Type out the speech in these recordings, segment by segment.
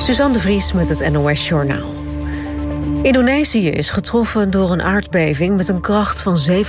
Suzanne de Vries met het NOS Journaal. Indonesië is getroffen door een aardbeving met een kracht van 7,7.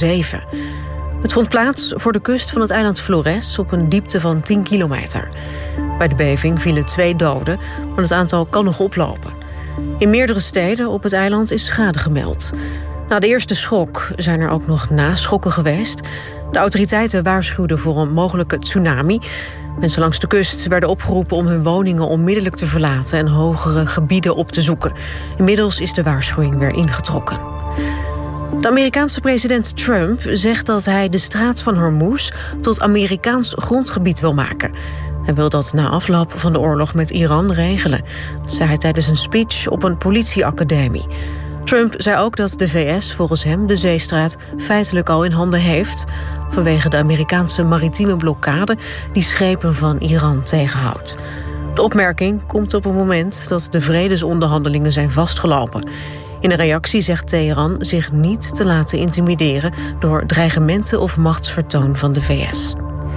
Het vond plaats voor de kust van het eiland Flores op een diepte van 10 kilometer. Bij de beving vielen 2 doden, maar het aantal kan nog oplopen. In meerdere steden op het eiland is schade gemeld. Na de eerste schok zijn er ook nog naschokken geweest. De autoriteiten waarschuwden voor een mogelijke tsunami. Mensen langs de kust werden opgeroepen om hun woningen onmiddellijk te verlaten en hogere gebieden op te zoeken. Inmiddels is de waarschuwing weer ingetrokken. De Amerikaanse president Trump zegt dat hij de straat van Hormuz tot Amerikaans grondgebied wil maken. Hij wil dat na afloop van de oorlog met Iran regelen. Dat zei hij tijdens een speech op een politieacademie. Trump zei ook dat de VS volgens hem de zeestraat feitelijk al in handen heeft, vanwege de Amerikaanse maritieme blokkade die schepen van Iran tegenhoudt. De opmerking komt op een moment dat de vredesonderhandelingen zijn vastgelopen. In een reactie zegt Teheran zich niet te laten intimideren door dreigementen of machtsvertoon van de VS.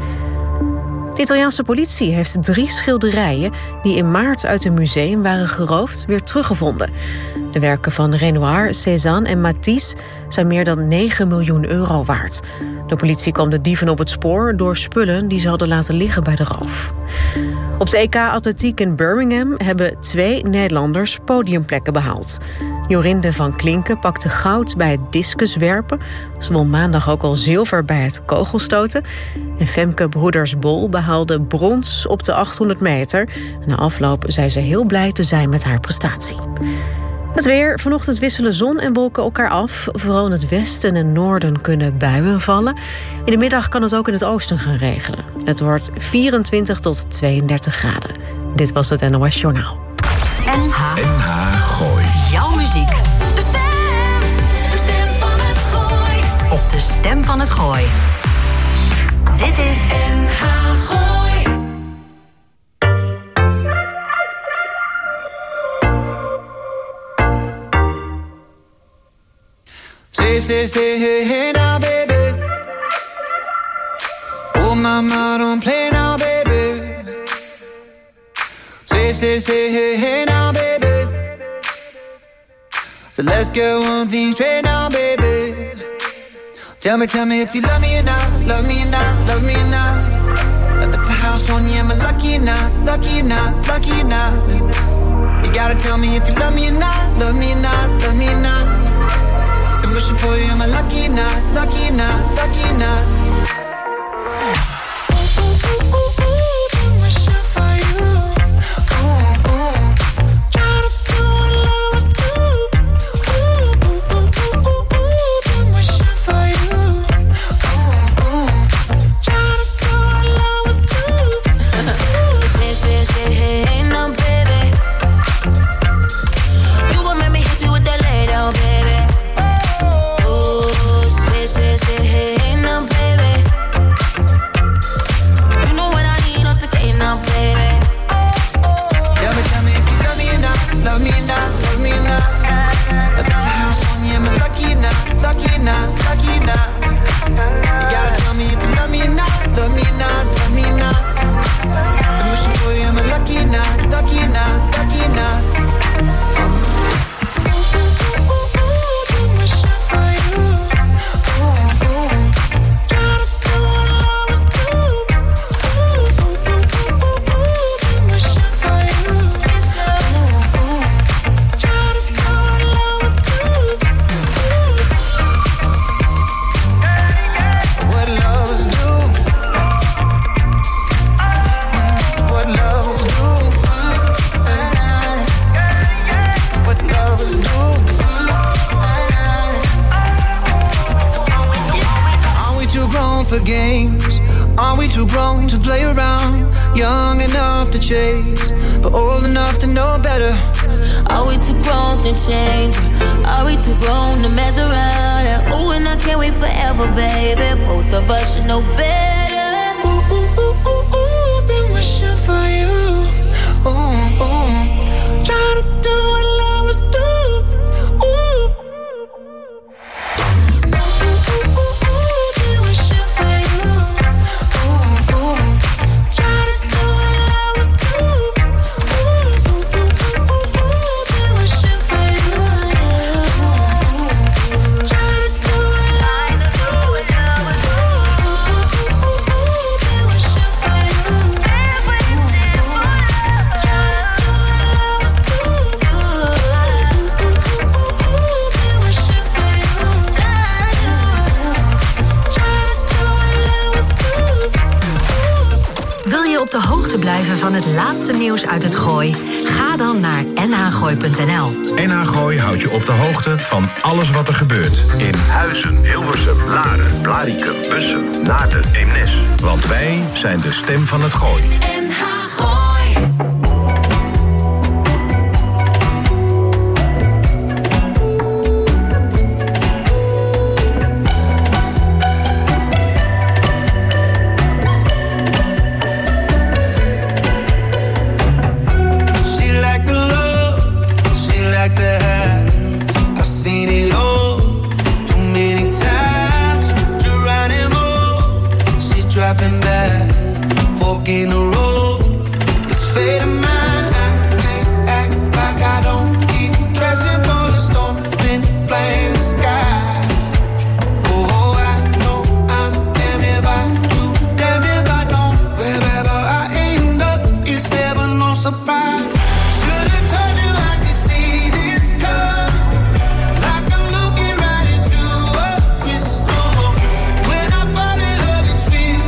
De Italiaanse politie heeft 3 schilderijen die in maart uit een museum waren geroofd weer teruggevonden. De werken van Renoir, Cézanne en Matisse zijn meer dan 9 miljoen euro waard. De politie kwam de dieven op het spoor door spullen die ze hadden laten liggen bij de roof. Op de EK Atletiek in Birmingham hebben 2 Nederlanders podiumplekken behaald. Jorinde van Klinken pakte goud bij het discuswerpen. Ze won maandag ook al zilver bij het kogelstoten. En Femke Broeders-Bol behaalde brons op de 800 meter. Na afloop zei ze heel blij te zijn met haar prestatie. Het weer. Vanochtend wisselen zon en wolken elkaar af. Vooral in het westen en noorden kunnen buien vallen. In de middag kan het ook in het oosten gaan regenen. Het wordt 24 tot 32 graden. Dit was het NOS Journaal. NH Gooi. Jouw muziek. De stem van het Gooi. Op de stem van het Gooi. Dit is NH Gooi. Say, hey, now, baby. Oh, mama, don't play now, baby. Say, hey, now, baby. So let's get one thing straight now, baby. Tell me if you love me or not, love me or not, love me or not. At the house on you, am I lucky or not, lucky or not, lucky or not? You gotta tell me if you love me or not, love me or not, love me or not. I'm wishing for you, am I lucky or not, lucky or not, lucky or not? blijven van het laatste nieuws uit het Gooi? Ga dan naar nhgooi.nl. NH Gooi houdt je op de hoogte van alles wat er gebeurt. In Huizen, Hilversum, Laren, Blaricum, Bussum, Naarden, Eemnes. Want wij zijn de stem van het Gooi. NH Gooi. Dropping back, fork in the road. It's fate of mine. I can't act like I don't keep dressing for the storm, then blame the sky. Oh, I know I'm damned if I do, damned if I don't. Wherever I end up, it's never no surprise. Should've told you I could see this coming, like I'm looking right into a crystal ball. When I fall in love, it's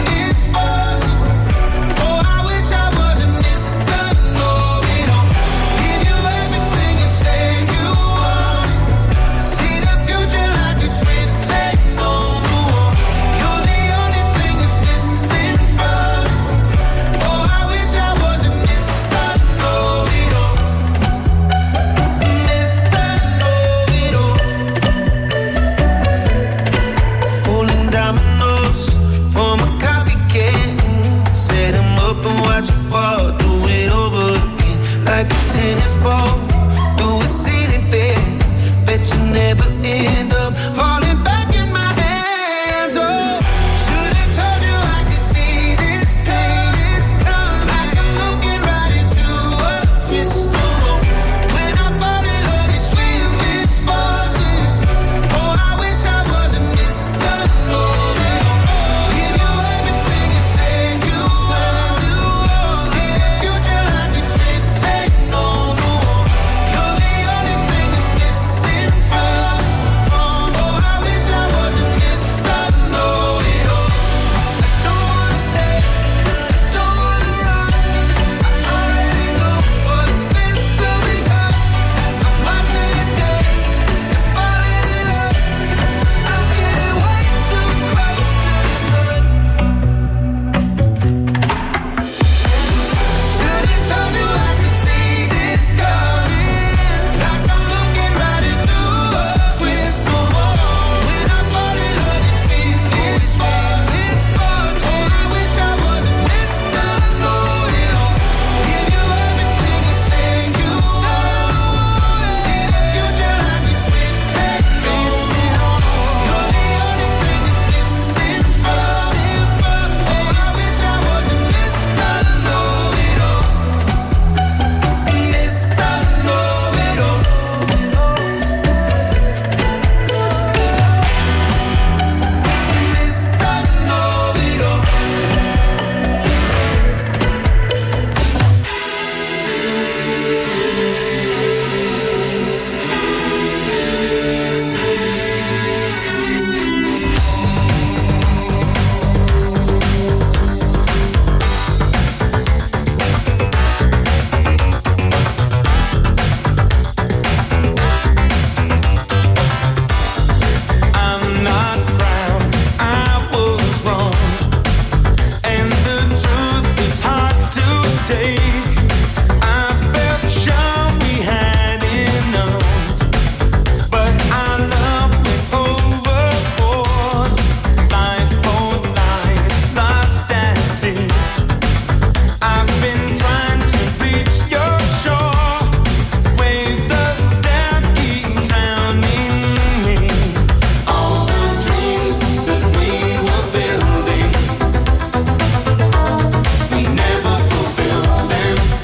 like a tennis ball, do a ceiling fan. Bet you never end up falling back in my hands. Oh, should've told you I could see this coming, like I'm looking right into a crystal ball. When I fall in love, it's sweet misfortune. Oh, I wish I wasn't Mr. Know-it-all. Give you everything and say you are. See the future like it's written. them.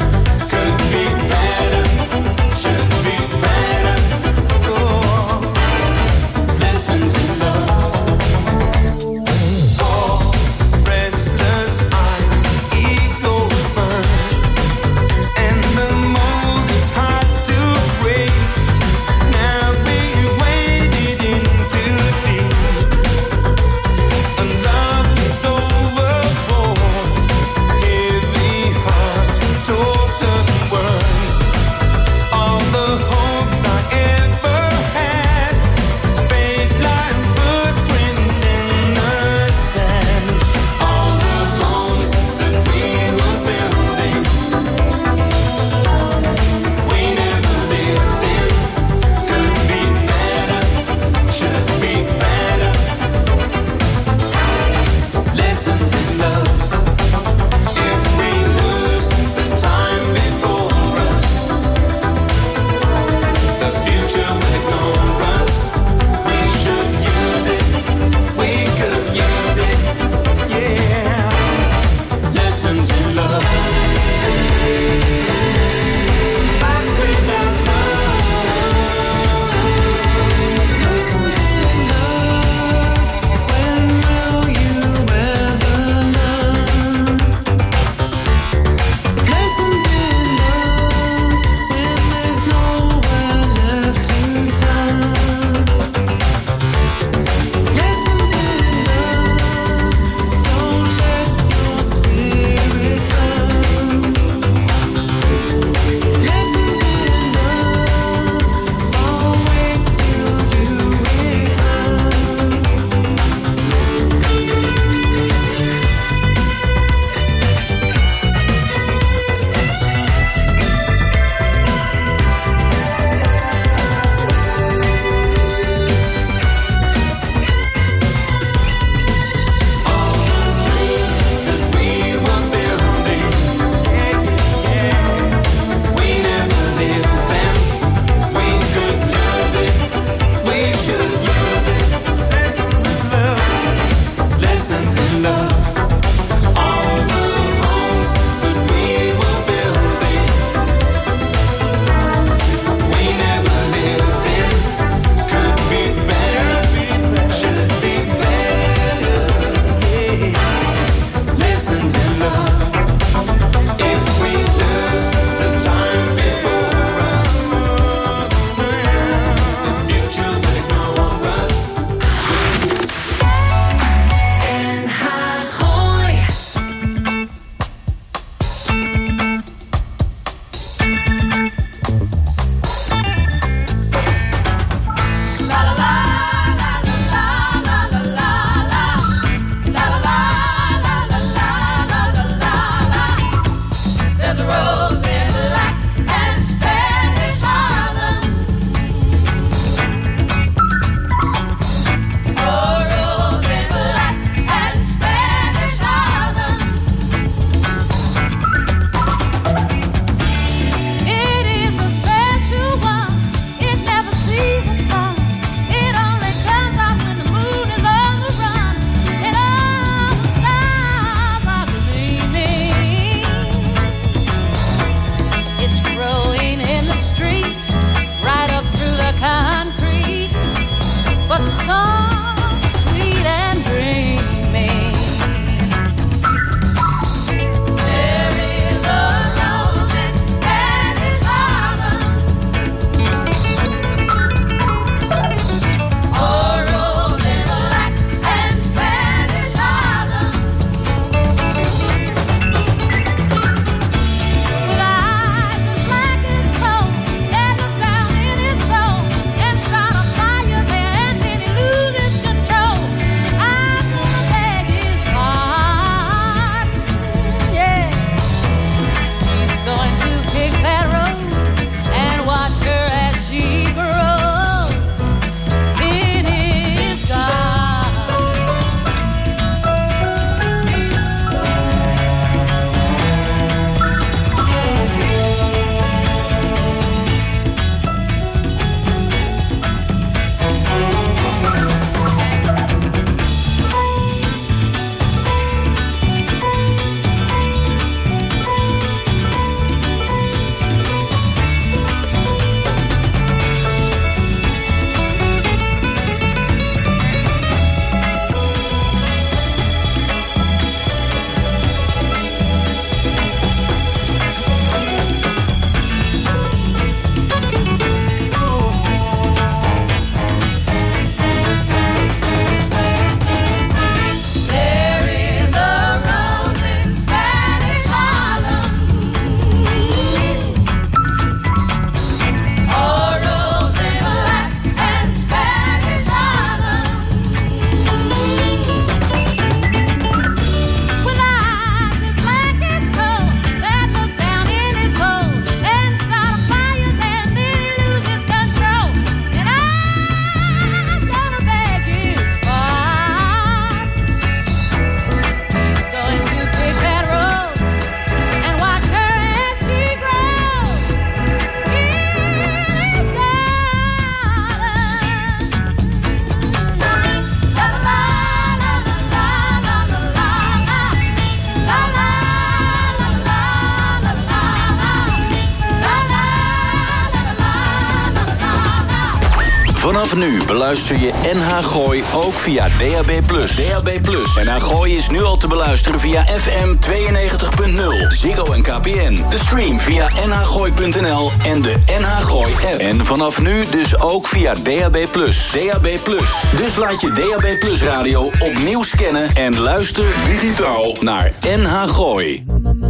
Vanaf nu beluister je NH Gooi ook via DAB+. DAB+. NH Gooi is nu al te beluisteren via FM 92.0, Ziggo en KPN. De stream via nhgooi.nl en de NH Gooi app. En vanaf nu dus ook via DAB+. DAB+. Dus laat je DAB+ radio opnieuw scannen en luister digitaal naar NH Gooi.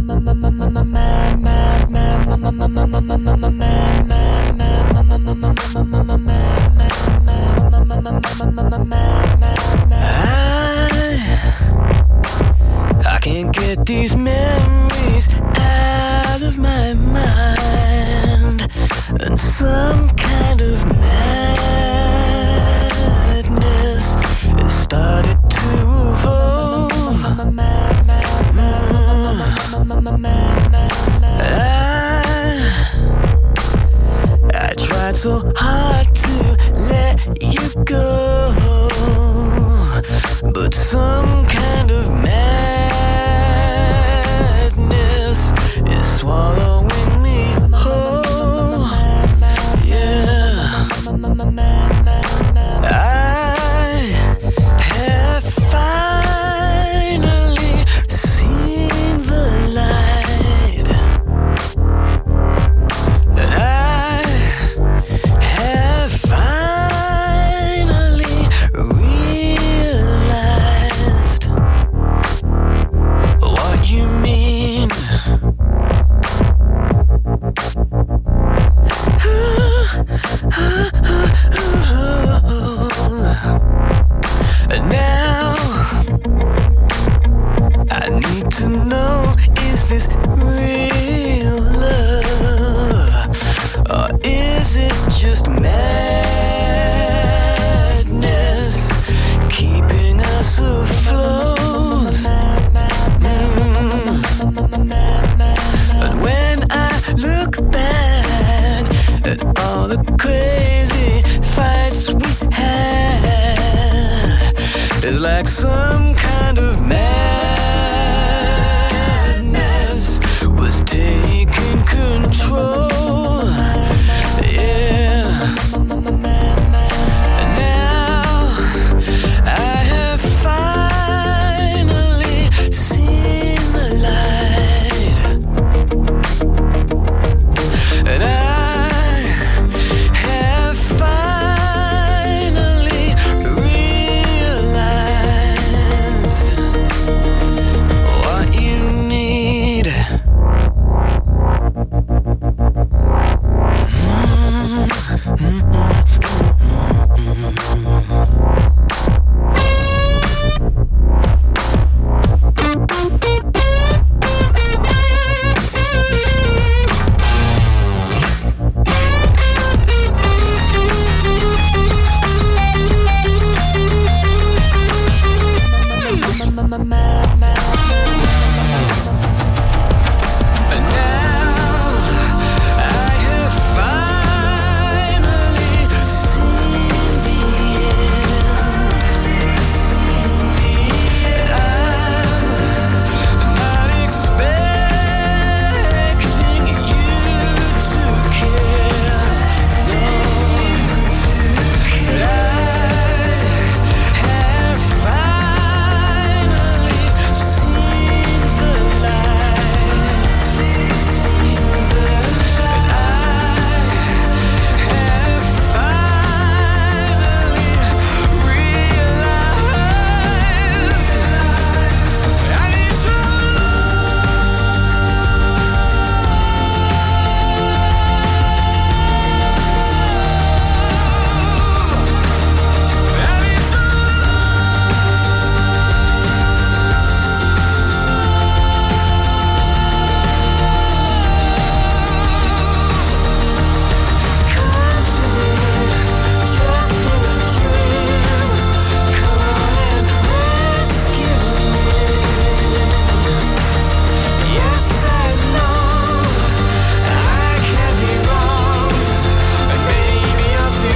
I can't get these memories out of my mind, and some kind of madness has started to evolve. I tried so hard to let you go, but some kind of madness is swallowing me whole. Yeah, I have finally seen the light, and I have finally realized what you mean. And now I need to know, is this real love, or is it just madness keeping us afloat? And when I look back at all the crazy fights we had, it's like some kind of madness was taking control. Yeah. And now I have finally seen the light, and I have finally realized what you need. And now I have finally seen the end, and I'm not expecting you to care, but I have finally seen the light, and I have finally realized I need to come to me, just in a dream. Come on and rescue me. Yes, I know I can be wrong, and maybe I'm too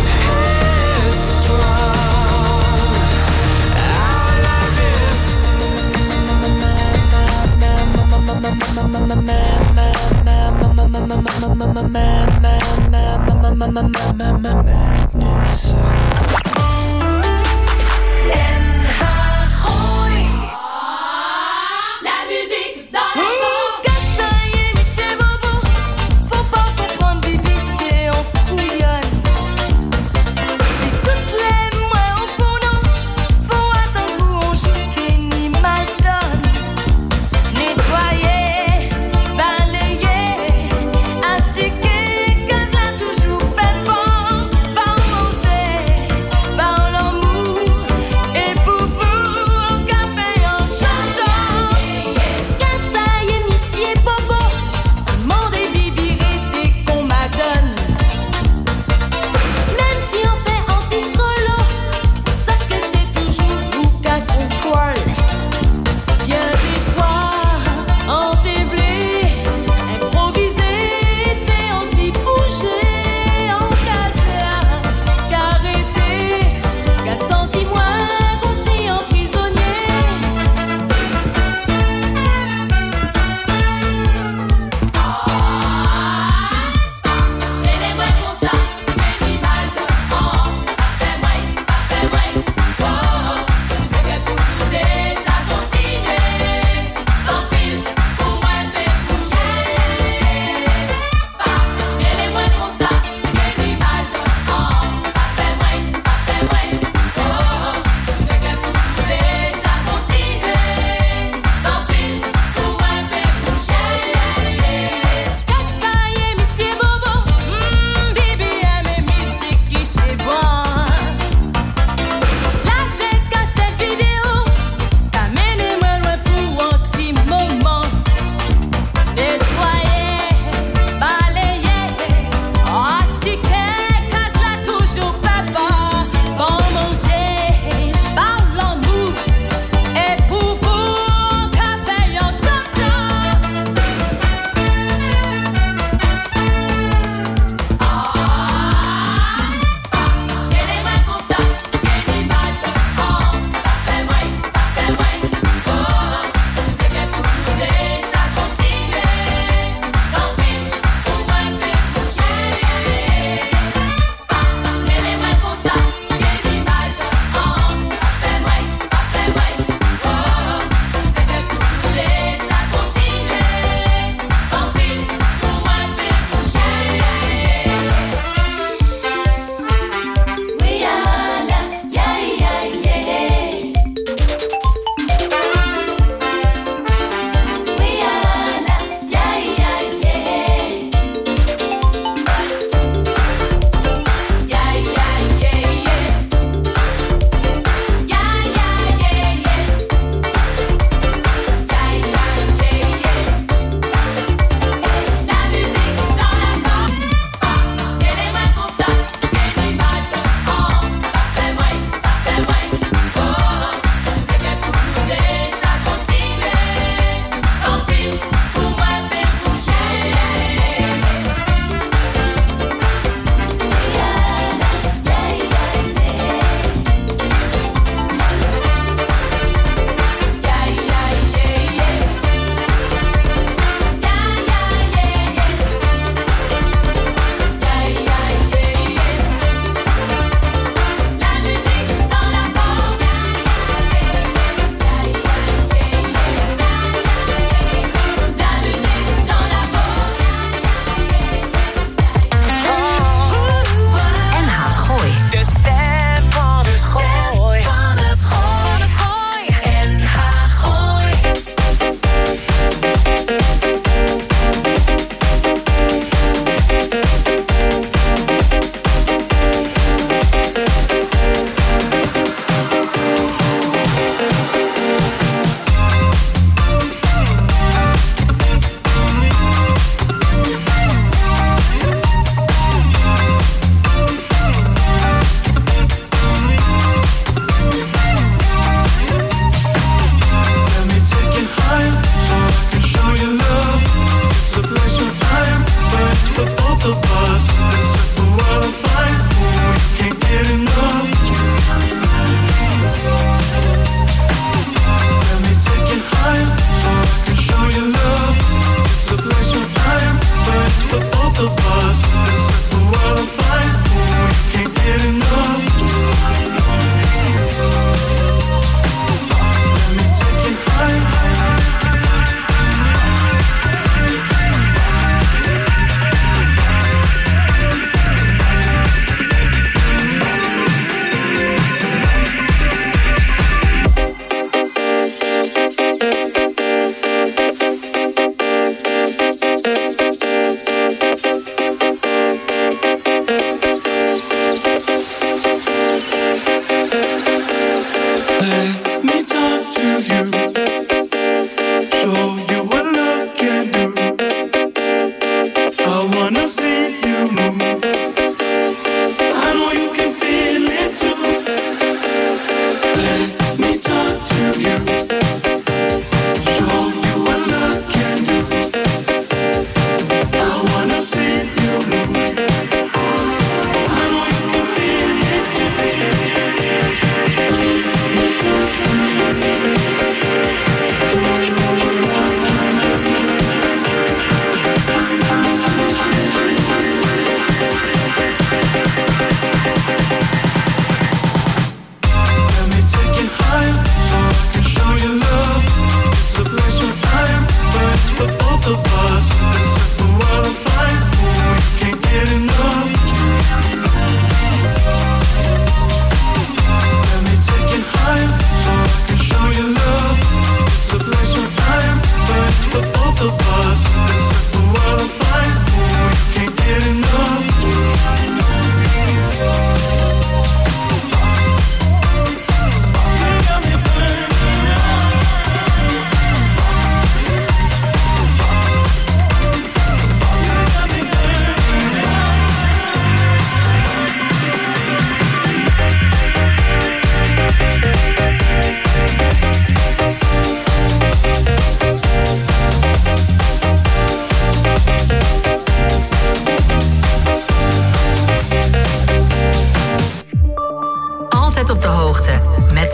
headstrong. Our life is madness. Astiquer, cause là toujours pas bon, pas manger.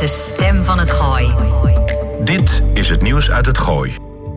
De stem van het Gooi. Dit is het nieuws uit het Gooi.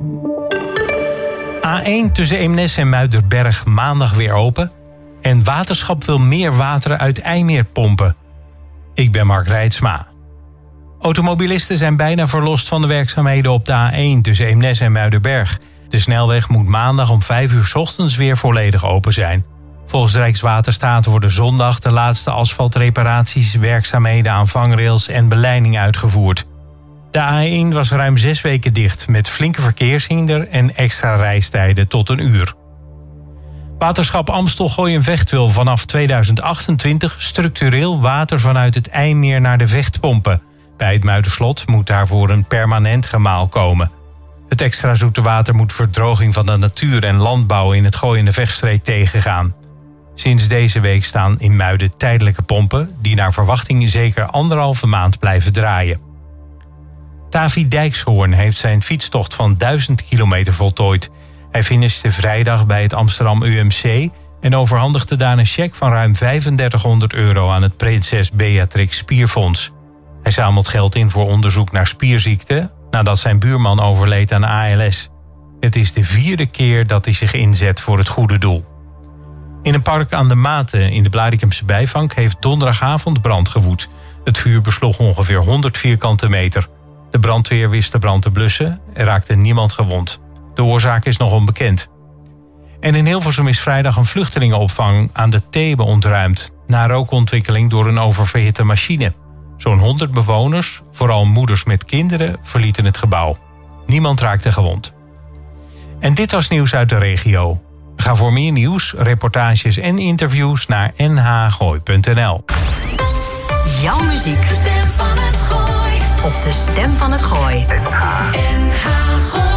A1 tussen Eemnes en Muiderberg maandag weer open. En Waterschap wil meer water uit IJmeer pompen. Ik ben Mark Reitsma. Automobilisten zijn bijna verlost van de werkzaamheden op de A1 tussen Eemnes en Muiderberg. De snelweg moet maandag om 5 uur 's ochtends weer volledig open zijn. Volgens Rijkswaterstaat worden zondag de laatste asfaltreparaties, werkzaamheden aan vangrails en beleiding uitgevoerd. De A1 was ruim 6 weken dicht met flinke verkeershinder en extra reistijden tot 1 uur. Waterschap Amstel Gooi en Vecht wil vanaf 2028 structureel water vanuit het IJmeer naar de Vecht pompen. Bij het Muiderslot moet daarvoor een permanent gemaal komen. Het extra zoete water moet verdroging van de natuur en landbouw in het Gooi en de Vechtstreek tegengaan. Sinds deze week staan in Muiden tijdelijke pompen die naar verwachting zeker 1,5 maand blijven draaien. Tavi Dijkshoorn heeft zijn fietstocht van 1000 kilometer voltooid. Hij finishte vrijdag bij het Amsterdam UMC en overhandigde daar een cheque van ruim €3500 aan het Prinses Beatrix Spierfonds. Hij zamelt geld in voor onderzoek naar spierziekten nadat zijn buurman overleed aan ALS. Het is de 4e keer dat hij zich inzet voor het goede doel. In een park aan de Maten in de Blaricumse Bijvank heeft donderdagavond brand gewoed. Het vuur besloeg ongeveer 100 vierkante meter. De brandweer wist de brand te blussen. Er raakte niemand gewond. De oorzaak is nog onbekend. En in Hilversum is vrijdag een vluchtelingenopvang aan de Thebe ontruimd na rookontwikkeling door een oververhitte machine. Zo'n 100 bewoners, vooral moeders met kinderen, verlieten het gebouw. Niemand raakte gewond. En dit was nieuws uit de regio. Ga voor meer nieuws, reportages en interviews naar nhgooi.nl. Jouw muziek. De stem van het Gooi. Op de stem van het Gooi. NH Gooi.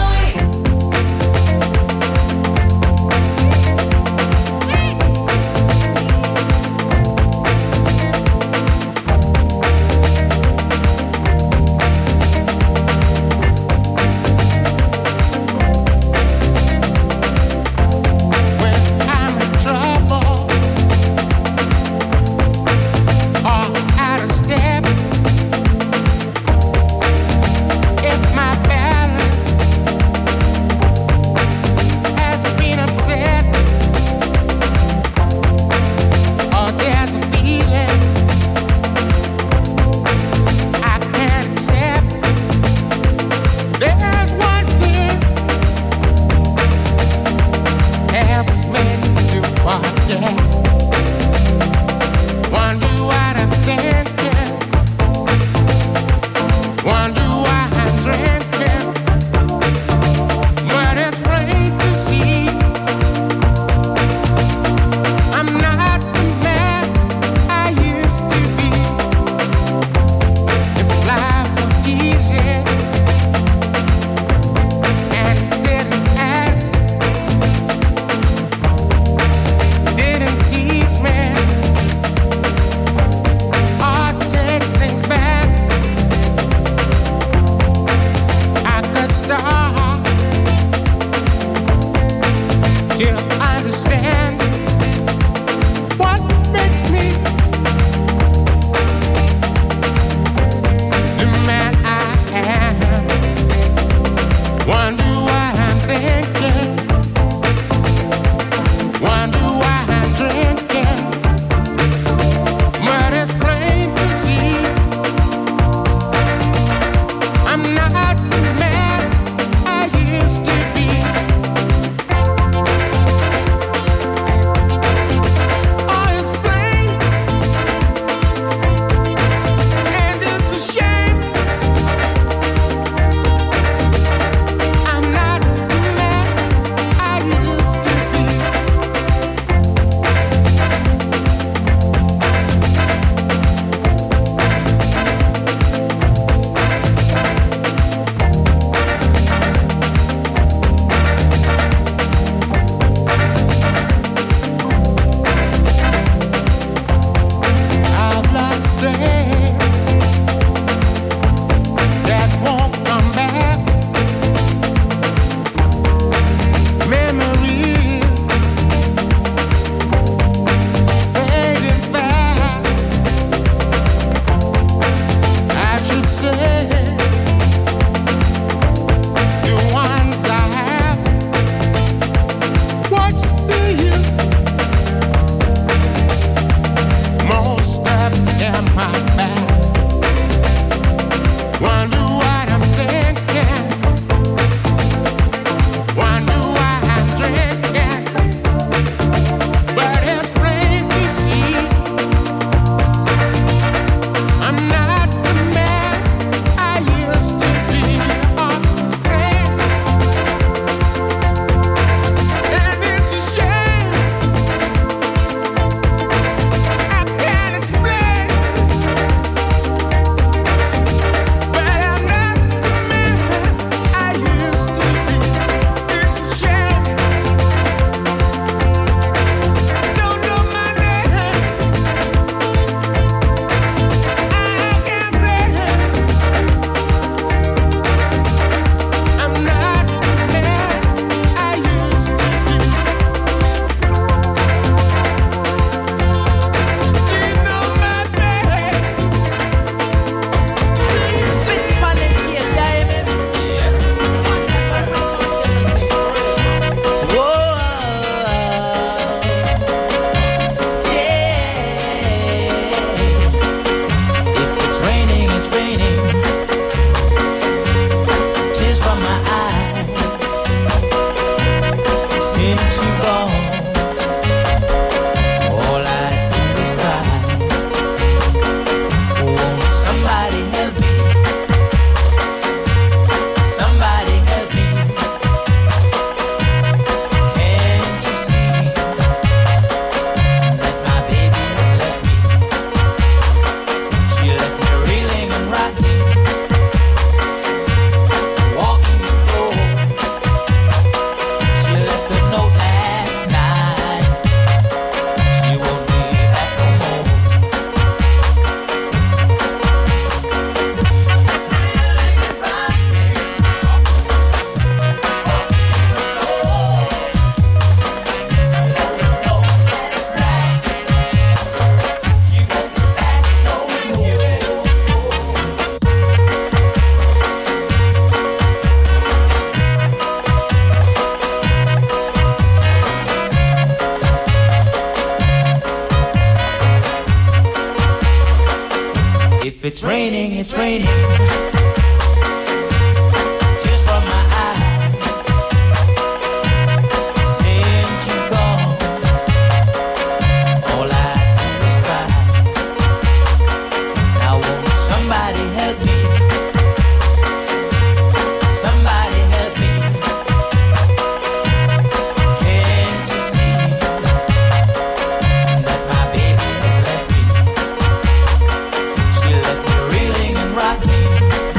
If my balance If it's raining, it's raining. Tears from my eyes. Since you're gone, all I do is cry. Now won't somebody help me? Somebody help me. Can't you see that my baby has left me? She left me reeling and rocking.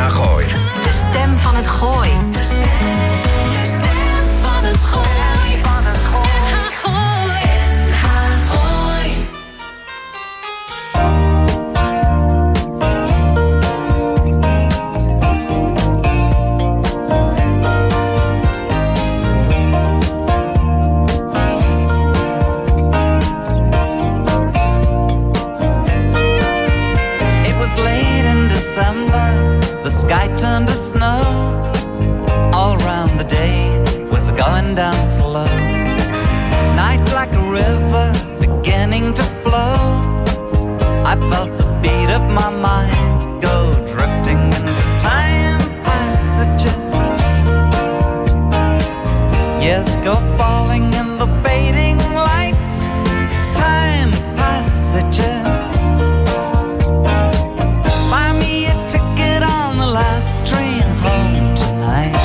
NH Gooi. De stem van het Gooi. De stem van het Gooi. NH Gooi. NH Gooi. The sky turned to snow. All round the day was going down slow. Night like a river beginning to flow. I felt the beat of my mind go drifting into time passages. Years go falling in the fading light. Time passages. Last train home tonight.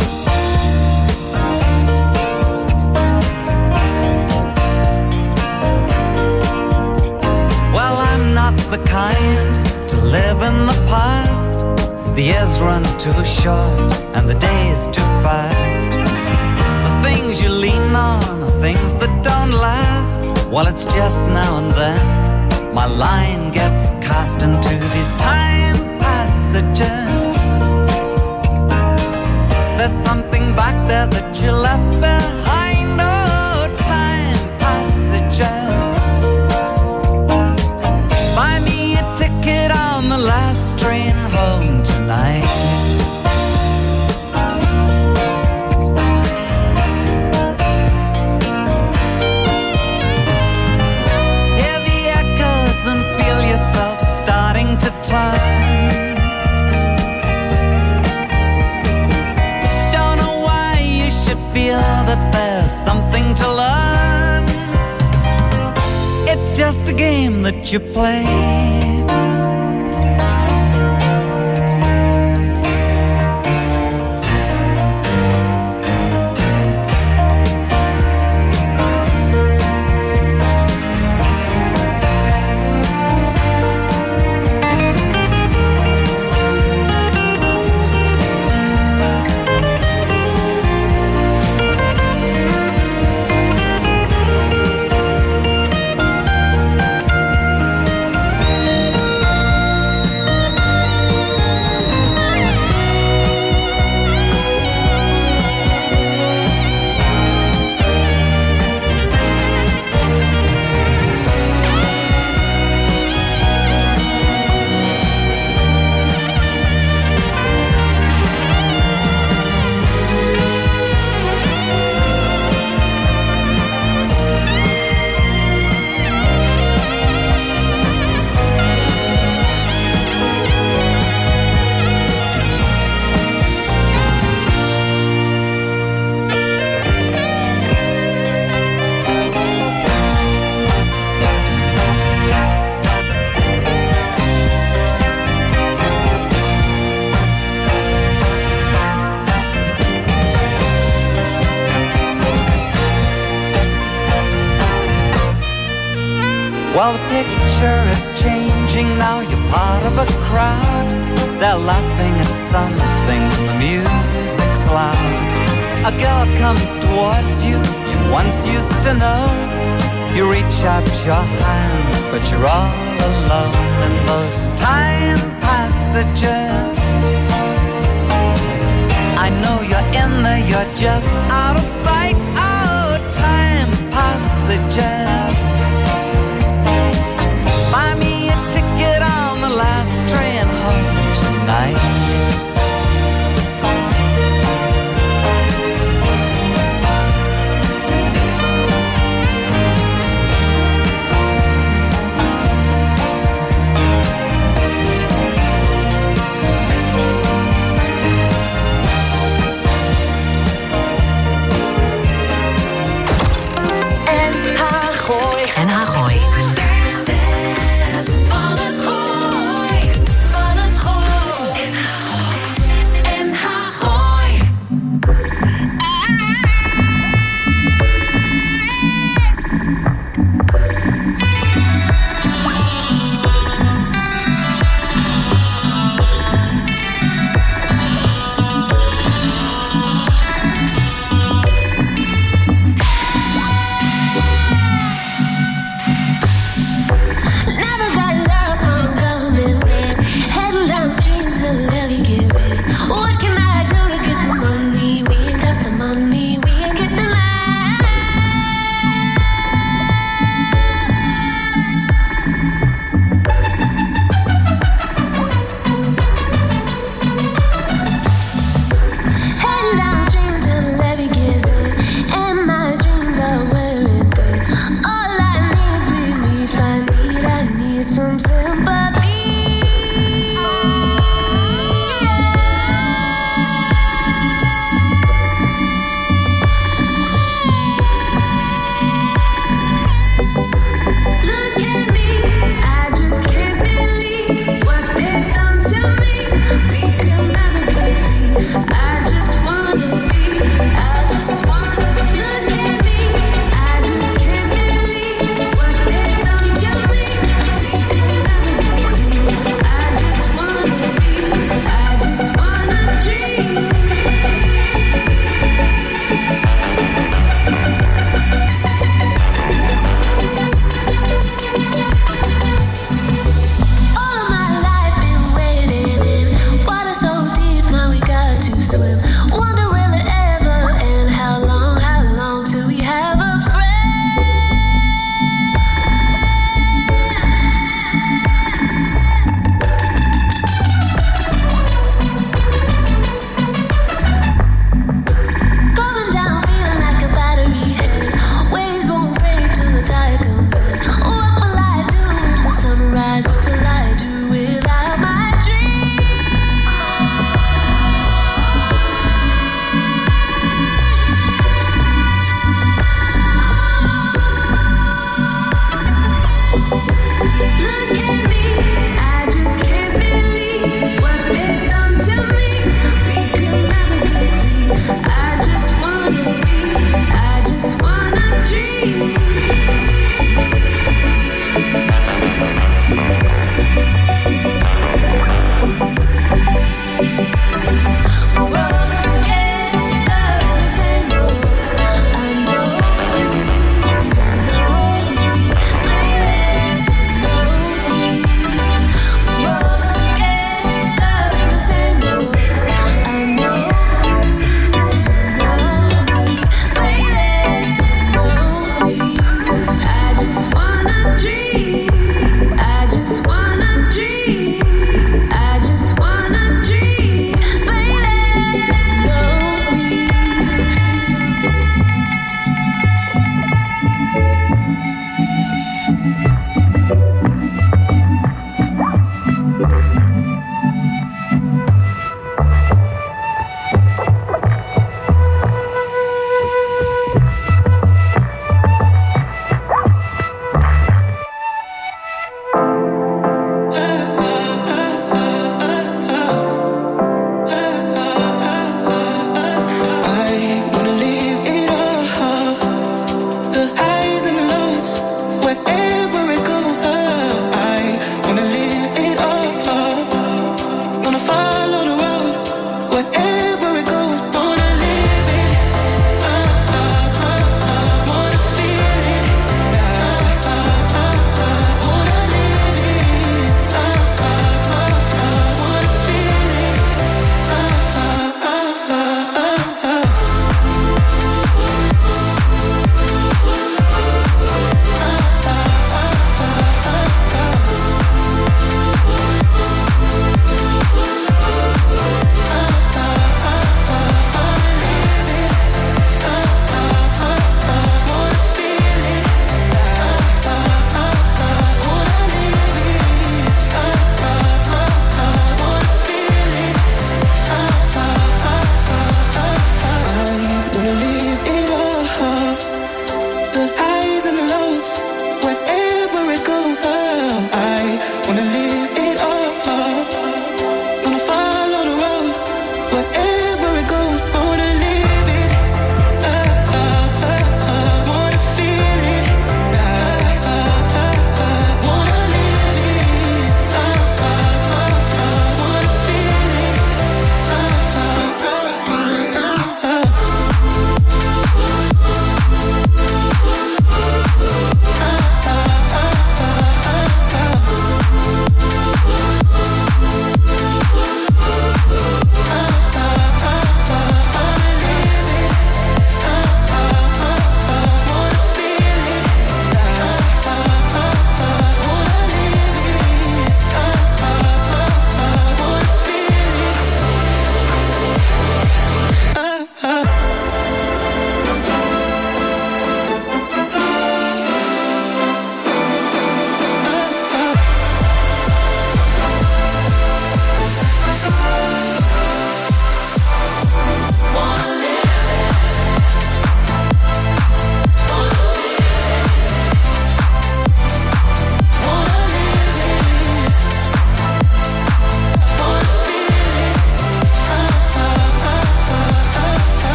Well, I'm not the kind to live in the past. The years run too short and the days too fast. The things you lean on are things that don't last. Well, it's just now and then my line gets cast into these time passages. There's something back there that you left behind. Oh, time passages. Buy me a ticket on the last train home tonight. Hear the echoes and feel yourself starting to turn. That there's something to learn. It's just a game that you play. Well, the picture is changing now. You're part of a crowd. They're laughing at something. The music's loud. A girl comes towards you. You once used to know. You reach out your hand, but you're all alone in those time passages. I know you're in there. You're just out of sight. Oh, time passages. Buy me a ticket on the last train home tonight. I just wanna dream, baby.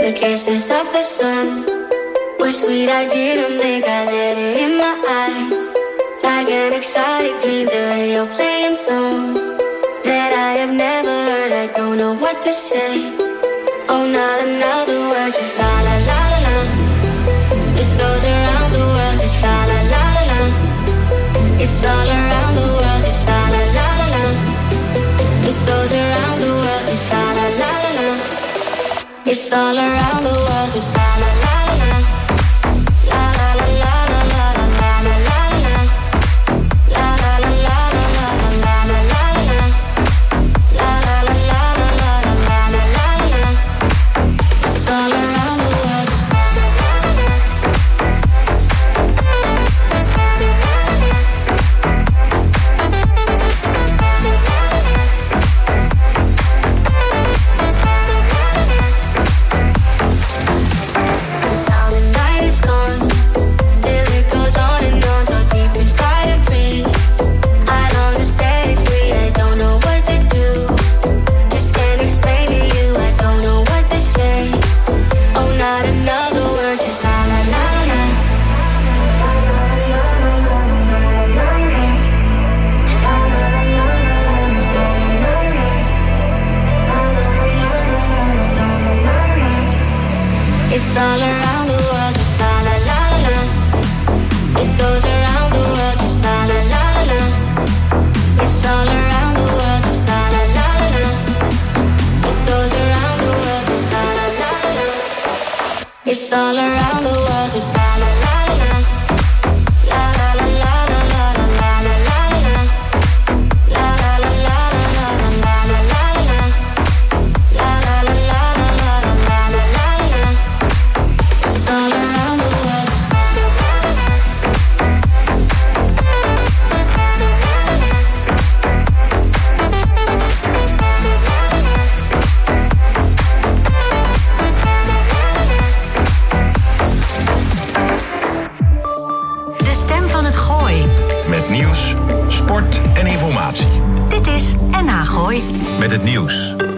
The kisses of the sun were sweet, I didn't think I let it in my eyes. Like an exotic dream, the radio playing songs that I have never heard. I don't know what to say. Oh, not another word, just la la la la la. It goes around the world, just la la la la la. It's all around the world, just la la la la la. It goes around the world, just la la la la la. It's all around the world, just la la la la la. La la la la la la la la la la. La la la la la la la la la la. La la la la la la la la la la. It's all around the world, just la la la la la. It's all around the world, just la la la la la. It goes around the world, just la la la la la. It's all around the world, just la la la la la. It goes around the world, just la la la la la. It's all around the world, just la la la la la. La la la la la la la la la la. La la la la la la la la la la. La la la la la la la la la la. It's all around the world, just la la la la la. De stem van het Gooi. Met nieuws, sport en informatie. Dit is NH Gooi. Met het nieuws.